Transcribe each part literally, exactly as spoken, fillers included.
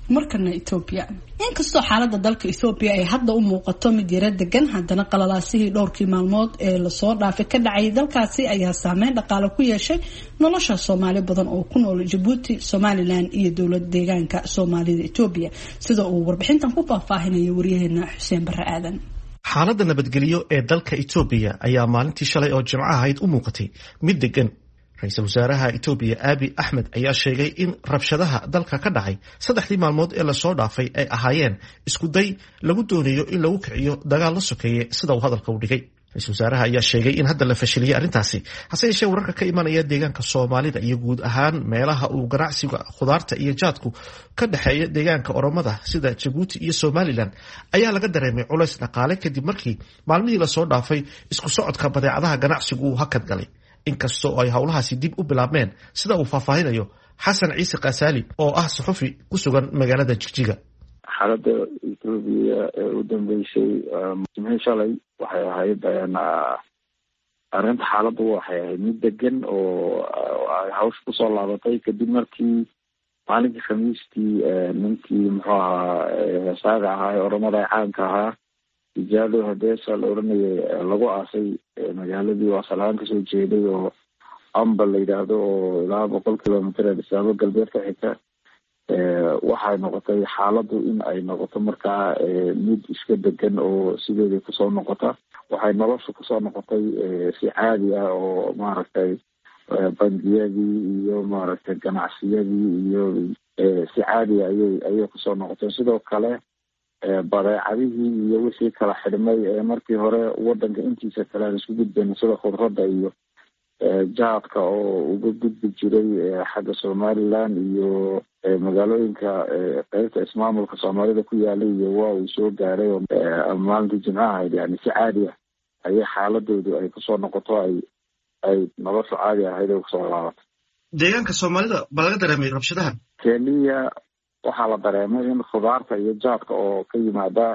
markana Ethiopia inkastoo xaaladda dalka Ethiopia ay hadda u muuqato mid yara degan haddana qalalaasihii dhowrkii maalmood ee la soo dhaafay ka dhacay dalkaasi ayaa saameyn dhaqaale ku yeeshay nolosha Soomaali badan oo ku nool Djibouti, Somaliland iyo dowlad deegaanka Soomaalida Ethiopia sida uu warbixintan ku faahfaahinayo wariyaheena Xuseen Barre Aadan. xaaladda nabadgelyo ee dalka Ethiopia ayaa maalintii shalay oo Jimco ahayd u muuqatay mid degan. Ra'iisul Wasaaraha Ethiopia Abiy Ahmed ayaa sheegay in rabshadaha dalka ka dhacay saddexdii maalmood ee la soo dhaafay ay ahaayeen isku day lagu doonayo in lagu kiciyo dagaal la sokeeye sida uu hadalka u dhigay. Ra'iisul Wasaaraha ayaa sheegay in hadda la fashiliyay arrintaasi hase yeeshee wararka ka imanaya deegaanka Soomaalida iyo guud ahaan meelaha uu ganacsiga khudaarta iyo jaadku ka dhaxeeya deegaanka Oromada sida Djibouti iyo Somaliland ayaa laga dareemay culays dhaqaale kadib markii maalmihii la soo dhaafay isku socodka badeecadaha ganacsigu uu hakad galay. inkastoo ay hawlahaasi dib u bilaabmeen sida uu faahfaahinayo Xasan Ciise Qasaali oo ah suxufi ku sugan magaalada Jigjiga. xaaladda Ethiopia ee u dambeysay Jimcihii shalay waxay ahayd arrinta xaaladdu waxay ahayd mid degan oo ay hawsha kusoo laabatay kadib markii maalinkii khamiistii ninkii muxuu ahaa heesaaga ahaa ee Oromada ee caanka ahaa Ijaalo Hadeesa la oranayay lagu aasay magaaladii waa salaan kasoo jeeday oo amba la yidhaahdo oo ilaa boqol kilomitir ee dhisaabo galbeed ka xigta waxay noqotay xaaladdu in ay noqoto markaa mid iska degan oo sideedii kusoo noqota. waxay nolosha kusoo noqotay si caadi ah oo maaragtay bangiyadii iyo maaragtay ganacsiyadii iyo si caadi ayay ayay kusoo noqotay. sidoo kale badeecadihii iyo wixii kala xidhmay ee markii hore wadanka intiisa kale aan isku gudbayn sida khudradda iyo jaadka oo uga gudbi jiray xagga Somaliland iyo magaalooyinka qaybta ismaamulka Soomaalida ku yaalay iyo waa uu soo gaaray maalintii Jimcaha yani si caadi ah ayay xaaladoodu ay kusoo noqoto ay ay nolosha caadi ahayd oo kusoo laabatay. deegaanka Soomaalida baa laga dareemay rabshadaha Kenya waxaa la dareemay in khudaarta iyo jaadka oo ka yimaada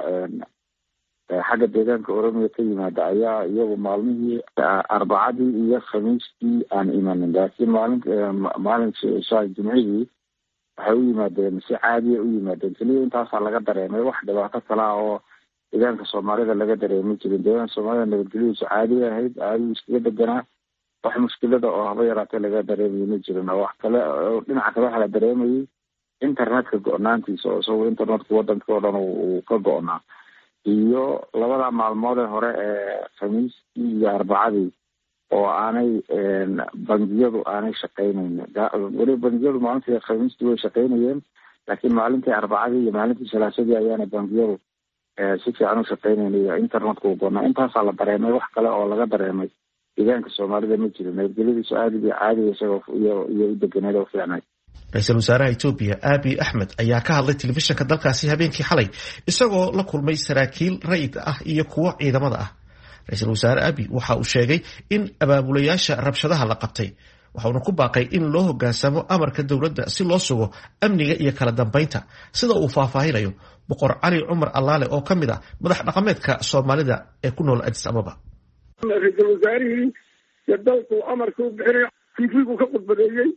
xagga deegaanka Oromia ka yimaada ayaa iyagu maalmihii Arbacadii iyo Khamiistii aan imanin, laakiin maalin maalin shalay Jimcihii waxay u yimaadeen si caadi ah u yimaadeen. kaliya intaasaa laga dareemay wax dhibaato kale oo deegaanka Soomaalida laga dareemay jirin. deegaanka Soomaalida nabadgelyadiisu caadi ahayd, caadi iskaga deganaa, wax mushkilada oo haba yaraatee laga dareemayay ma jirin. wax kale oo dhinaca kale waxaa la dareemayay internetka go-naantiisa oo isagoo internetka wadanka oo dhan uu ka go-naa, iyo labada maalmood ee hore ee Khamiistii iyo Arbacadii oo aanay bangiyadu aanay shaqaynaynin. weli bangiyadu maalintii Khamiistii way shaqaynayeen, laakiin maalintii Arbacadii iyo maalintii Salaasadii ayaana bangiyadu si fiican u shaqaynayeen, internetka uu go-naa. intaasaa la dareemay, wax kale oo laga dareemay deegaanka Soomaalida ma jirin. nabadgelyadiisu aada iyo caadiga isagoo iyo iyo u deganeed oo fiicnay. Ra'iisul Wasaaraha Ethiopia Abiy Ahmed ayaa ka hadlay telefishinka dalkaasi habeenkii xalay isagoo la kulmay saraakiil rayid ah iyo kuwo ciidamada ah. Ra'iisul Wasaare Abiy waxa uu sheegay in abaabulayaasha rabshadaha la qabtay, waxaana ku baaqay in loo hoggaansamo amarka dowladda si loo sugo amniga iyo kala dambeynta sida uu faahfaahinayo Boqor Cali Cumar Allaale oo ka mid ah madax dhaqameedka Soomaalida ee ku nool Addis Ababa. Ra'iisul Wasaarihii dalku amarka u bixinay fiifigu ka qudbadeeyay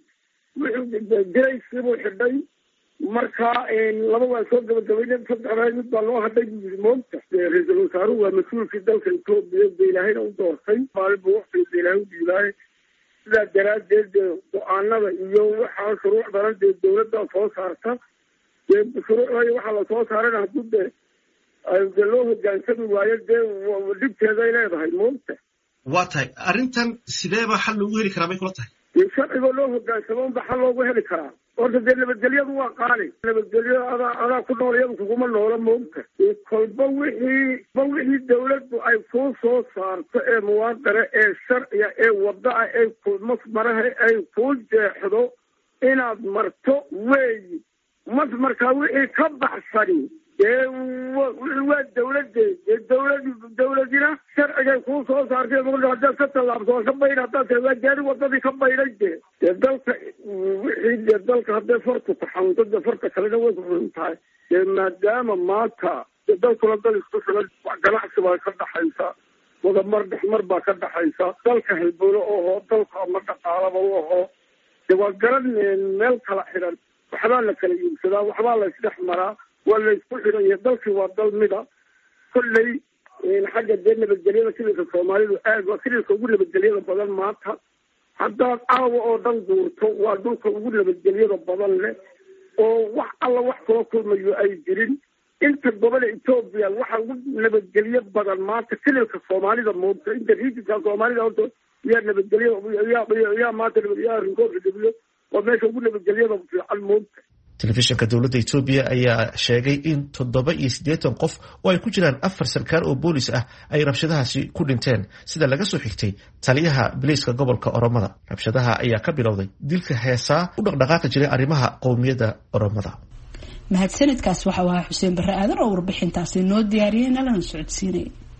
diraysiibuu xidhay markaa laba waan soo gabagabaynay saddexdaa mid baa loo hadhay moogta. Ra'iisul Wasaaruhu waa mas-uulkii dalka Ethiopia ba ilaahayna u doortay, maalin buu waqtigiisa ilaahay u dhiilaayay. sidaa daraaddeed dee go-aanada iyo waxaa shuruucdana dee dawladda soo saarta, dee shuruucda iyo waxaa lasoo saarana hadduu dee dee loo hoggaansami waayo dee dhibteeday leedahay moogta. waa tahay arrintan sideeba xal loogu heli karaa bay kula tahay? sharcigoo loo hoggaansamo unba xal loogu heli karaa. horta dee nabadgelyadu waa qaali, nabadgelyo adaa adaa ku nool iyadu kuguma noola moogta. kolba wixii ba wixii dawladdu ay kuu soo saarto ee muwaadara ee sharciga ee waddaa ay masmaraha ay kuu jeexdo inaad marto weeyi. mas markaa wixii ka baxsani dee waa dawladdeed, dee dawlad dawladina sharcigay kuu soo saartay haddaad ka tallaabto ka bayn haddaad tahay waa gaari wadadii ka baynay dee dee dalka wixii dee dalka hadday fartu taxaunto dee farta kalena way kuxun tahay. dee maadaama maanta dee dalkuna dal isku filan ganacsi baa ka dhaxaysa, wadamar dhexmar baa ka dhaxaysa, dalka halbowlo oho dalka ama dhaqaalaba u aho dee waa garan meel kala xidhan waxbaa la kala iibsadaa, waxbaa la isdhex maraa, waa la isku xidhanya. dalkii waa dal mida. kolley xagga dee nabadgelyada sibilka soomaalidu aad waa sibilka ugu nabadgelyada badan maanta. haddaad caawa oo dhan guurto waa dhulka ugu nabadgelyada badan leh oo wax alla wax kula kulmayo ay jirin. inta gobola Ethiopia waxa ugu nabadgelyo badan maanta sibilka soomaalida moodta. inta riijinka soomaalida horta yaa nabadgelyo yaa yaa maanta yaa rinkood dhibiyo oo meesha ugu nabadgelyada fiican moodta. telefishinka dowladda Itoobiya ayaa sheegay in toddoba iyo siddeetan qof oo ay ku jiraan afar sarkaal oo boolis ah ay rabshadahaasi ku dhinteen sida laga soo xigtay taliyaha booliiska gobolka Oromada. rabshadaha ayaa ka bilowday dilka heesaa u dhaqdhaqaaqi jiray arrimaha qowmiyadda Oromada. mahadsanidkaas waxa waa Xuseen Barre Aadan oo warbixintaasi noo diyaariyay nalana socodsiinay.